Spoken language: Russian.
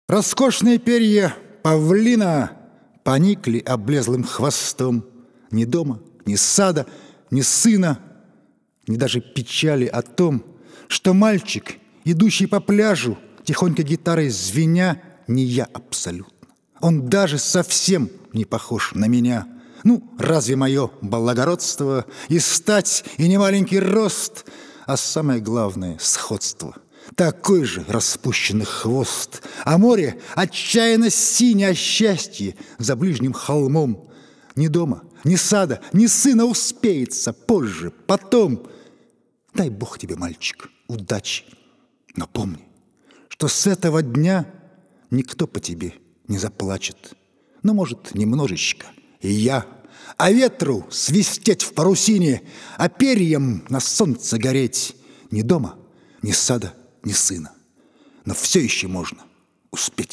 Роскошные перья павлина поникли облезлым хвостом. Ни дома, ни сада, ни сына, ни даже печали о том, что мальчик, идущий по пляжу, тихонько гитарой звеня, не я абсолютно. Он даже совсем не похож на меня. Ну, разве мое благородство и стать, и немаленький рост, а самое главное — сходство. Такой же распущенный хвост, а море отчаянно синее, а счастье за ближним холмом. Ни дома, ни сада, ни сына успеется позже, потом. Дай Бог тебе, мальчик, удачи, но помни, что с этого дня никто по тебе не заплачет. Ну, может, немножечко и я, а ветру свистеть в парусине, а перьям на солнце гореть. Ни дома, ни сада, ни сына, но все еще можно успеть.